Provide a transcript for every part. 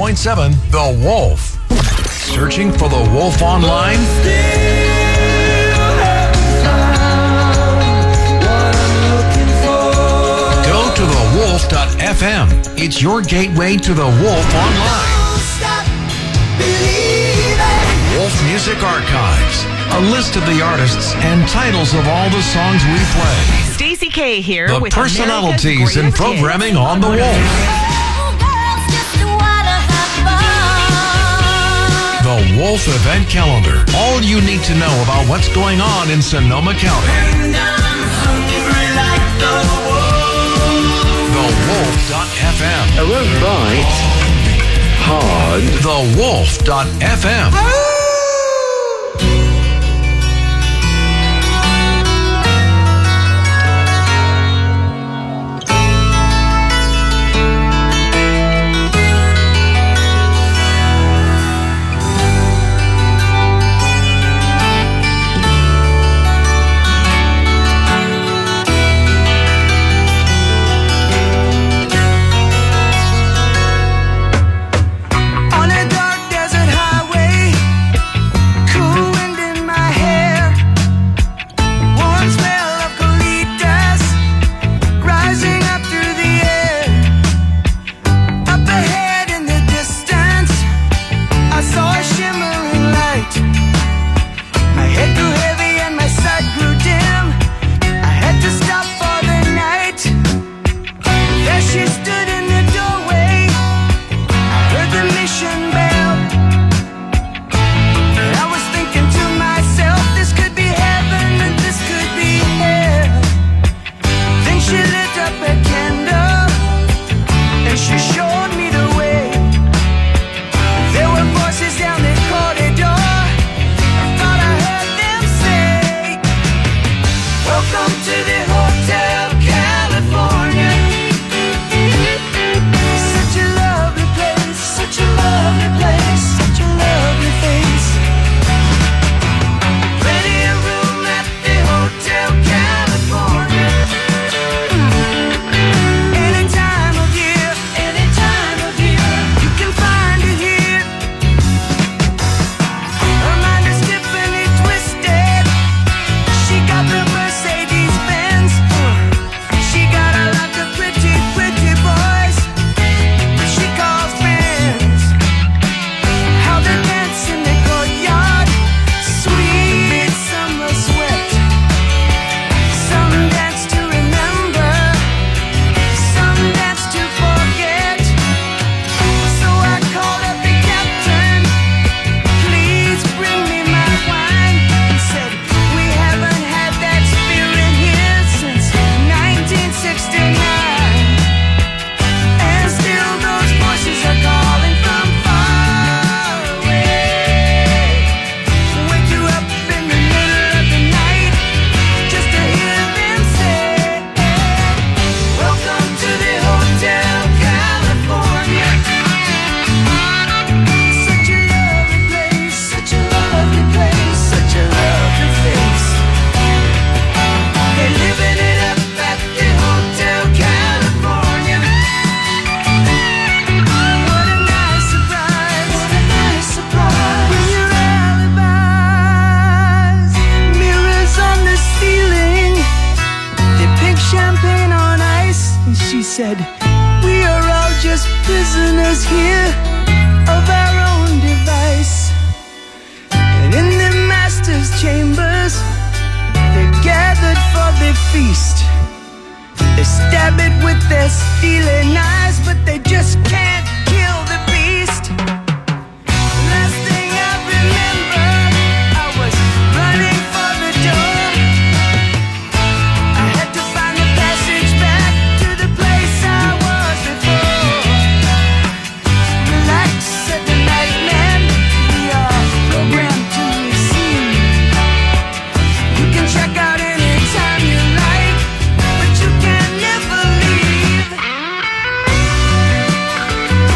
101.7 The Wolf. Searching for The Wolf online? Go to thewolf.fm. It's your gateway to The Wolf online. Wolf Music Archives. A list of the artists and titles of all the songs we play. Stacey K here The with personalities and programming on The Wolf. The Wolf Event Calendar. All you need to know about what's going on in Sonoma County. TheWolf.fm. I won't bite hard. TheWolf.fm. said, we are all just prisoners here of our own device. And in the master's chambers, they're gathered for their feast. They stab it with their steely knives, but they just can't kill the beast. Last thing I remember, I was running for the door. I had to find the passage back to the place I was before. Relax, said the night man, we are programmed to receive. You can check out anytime you like, but you can never leave.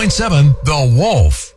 101.7 The Wolf.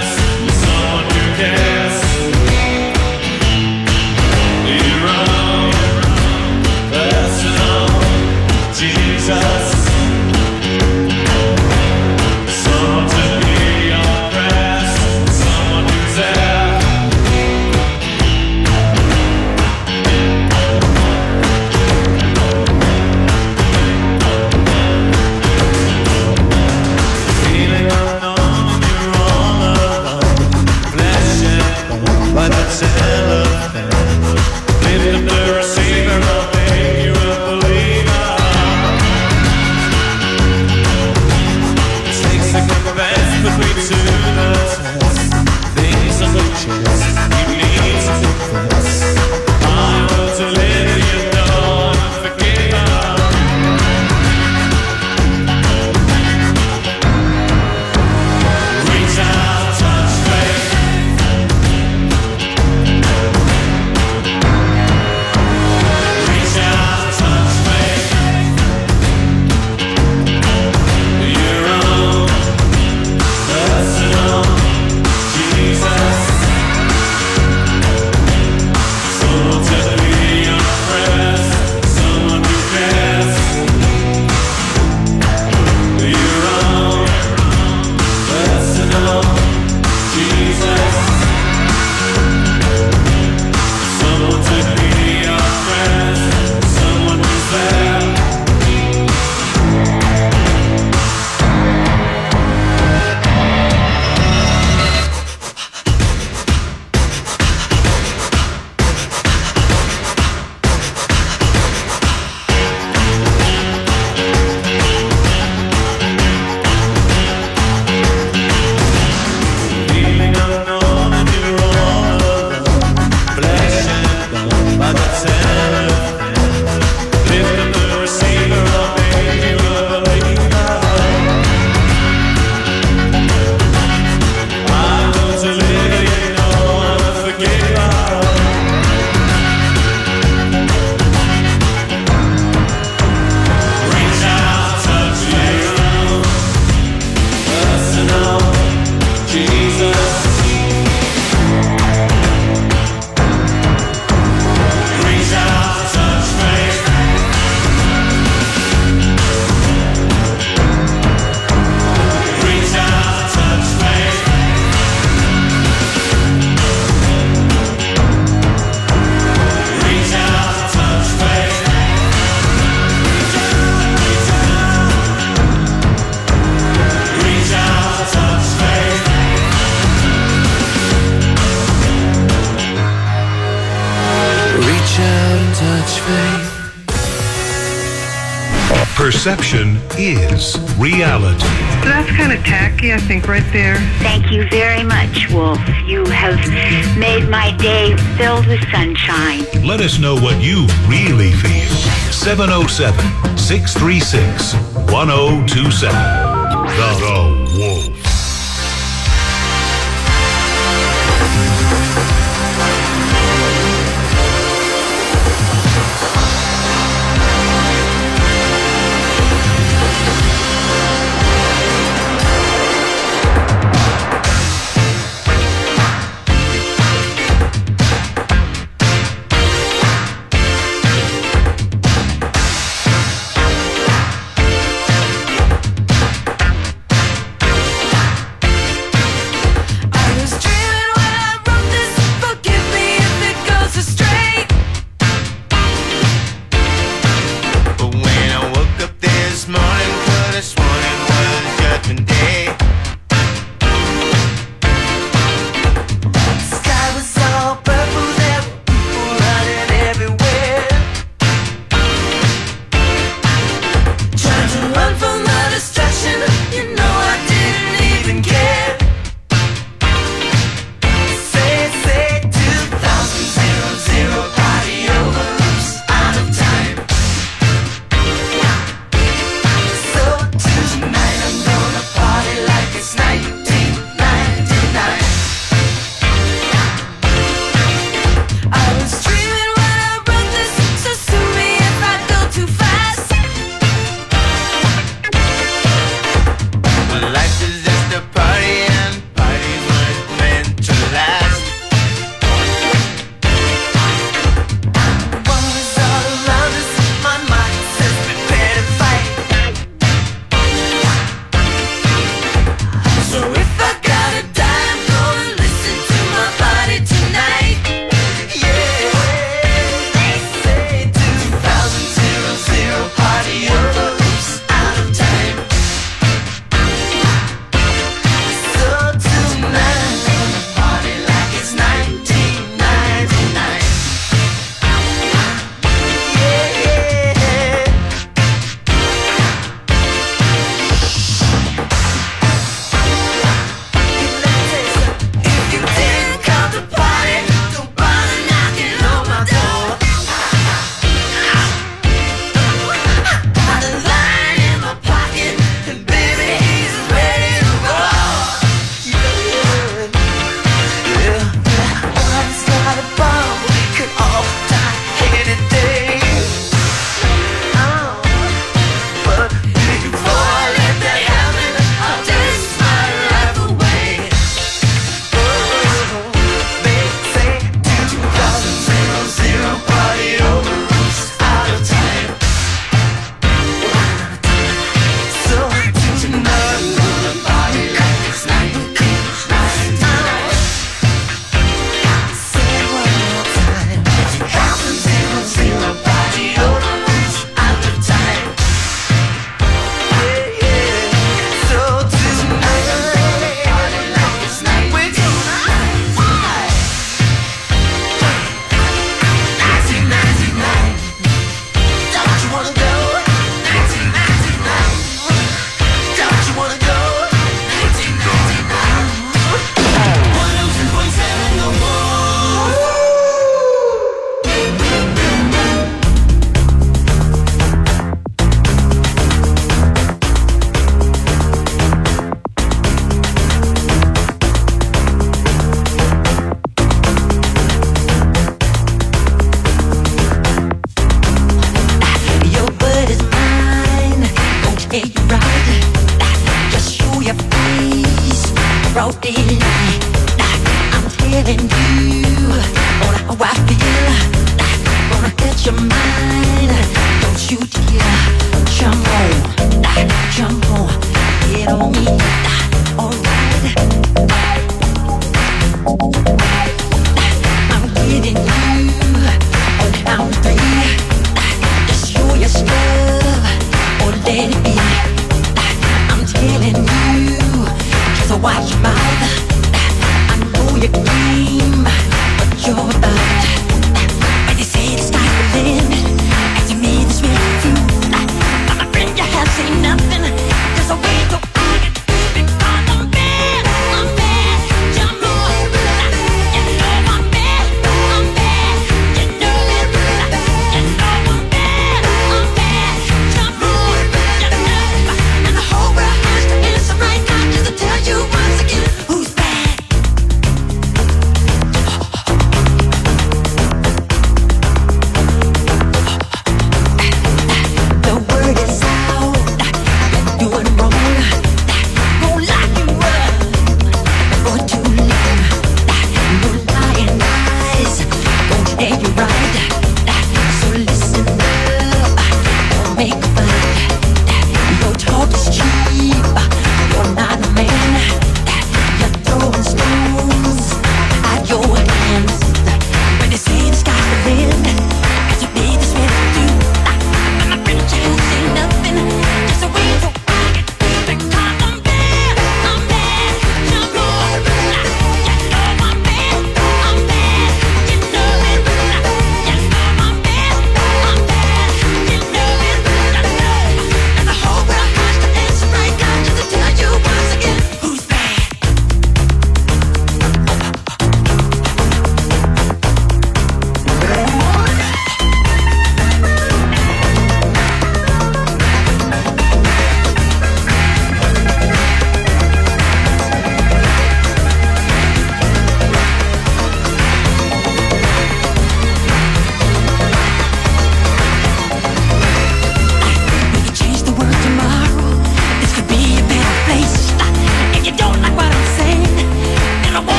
You run Perception is reality. That's kind of tacky, I think, right there. Thank you very much, Wolf. You have made my day filled with sunshine. Let us know what you really feel. 707-636-1027. The Wolf. Bring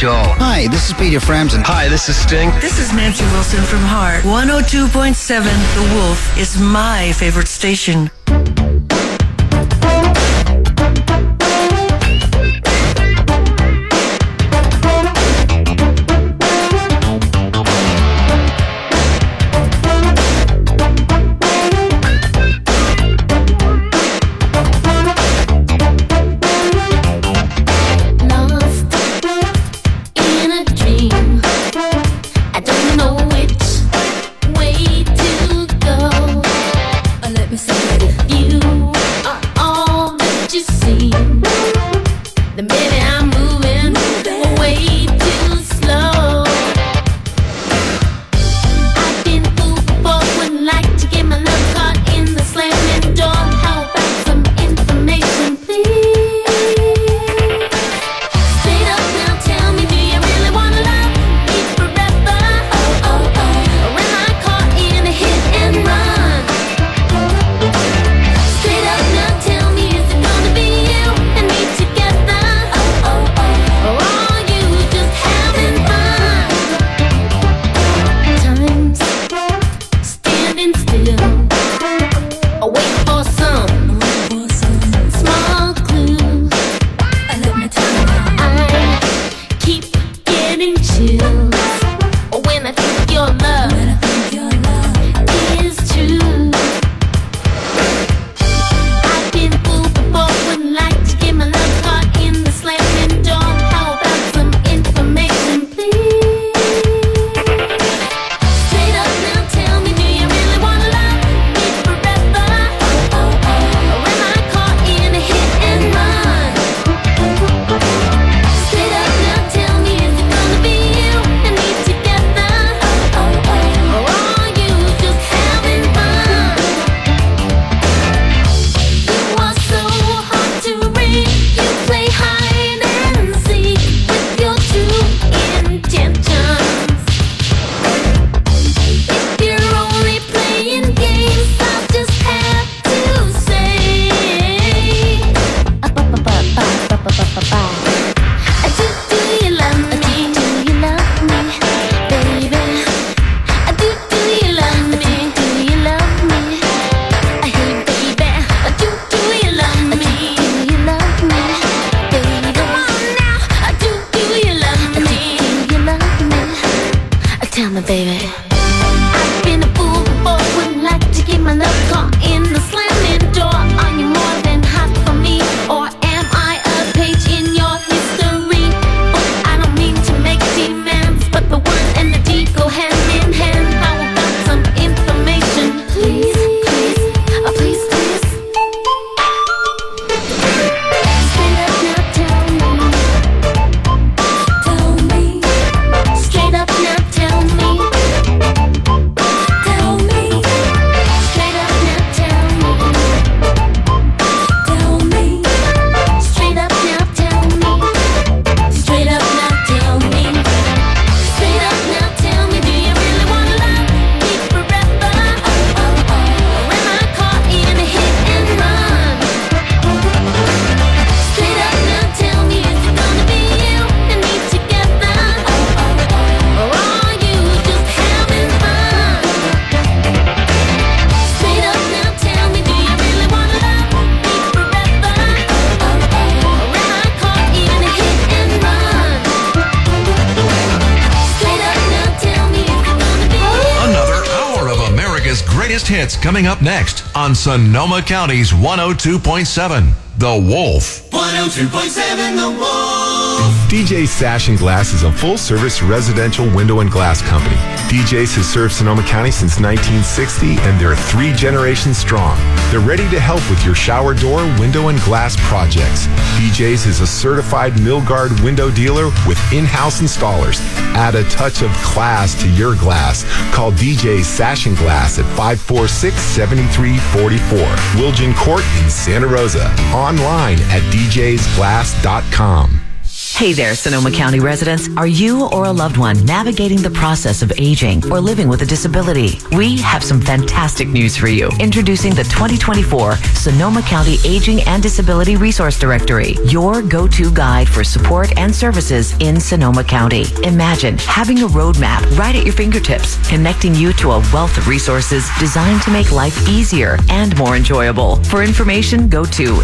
Joel. Hi, this is Peter Frampton. Hi, this is Sting. This is Nancy Wilson from Heart. 102.7 The Wolf is my favorite station. Hits coming up next on Sonoma County's 102.7 The Wolf. 102.7 The Wolf. DJ's Sash and Glass is a full-service residential window and glass company. DJ's has served Sonoma County since 1960, and they're 3 generations strong. They're ready to help with your shower door, window, and glass projects. DJ's is a certified Milgard window dealer with in-house installers. Add a touch of class to your glass. Call DJ's Sash and Glass at 546-7344. Wilgen Court in Santa Rosa. Online at djsglass.com. Hey there, Sonoma County residents. Are you or a loved one navigating the process of aging or living with a disability? We have some fantastic news for you. Introducing the 2024 Sonoma County Aging and Disability Resource Directory, your go-to guide for support and services in Sonoma County. Imagine having a roadmap right at your fingertips, connecting you to a wealth of resources designed to make life easier and more enjoyable. For information, go to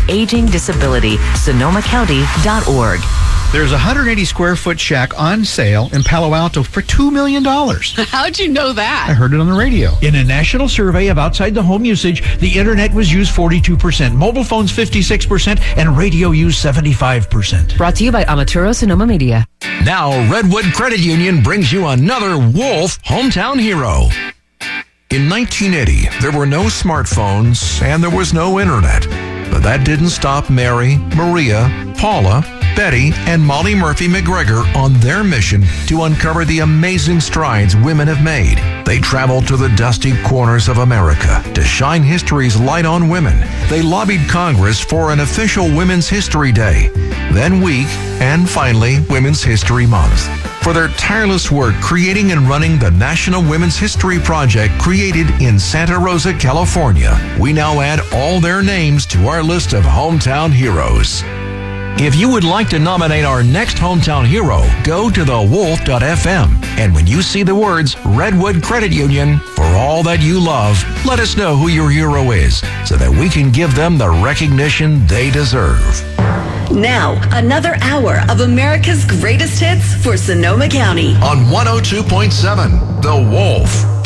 agingdisabilitysonomacounty.org. There's a 180 square foot shack on sale in Palo Alto for $2 million. How'd you know that? I heard it on the radio. In a national survey of outside the home usage, the internet was used 42%, mobile phones 56%, and radio used 75%. Brought to you by Amaturo Sonoma Media. Now, Redwood Credit Union brings you another Wolf Hometown Hero. In 1980, there were no smartphones and there was no internet. But that didn't stop Mary, Maria, Paula, Betty, and Molly Murphy McGregor on their mission to uncover the amazing strides women have made. They traveled to the dusty corners of America to shine history's light on women. They lobbied Congress for an official Women's History Day, then week, and finally Women's History Month. For their tireless work creating and running the National Women's History Project created in Santa Rosa, California, we now add all their names to our list of hometown heroes. If you would like to nominate our next hometown hero, go to thewolf.fm. And when you see the words Redwood Credit Union, for all that you love, let us know who your hero is so that we can give them the recognition they deserve. Now, another hour of America's greatest hits for Sonoma County. On 102.7, The Wolf.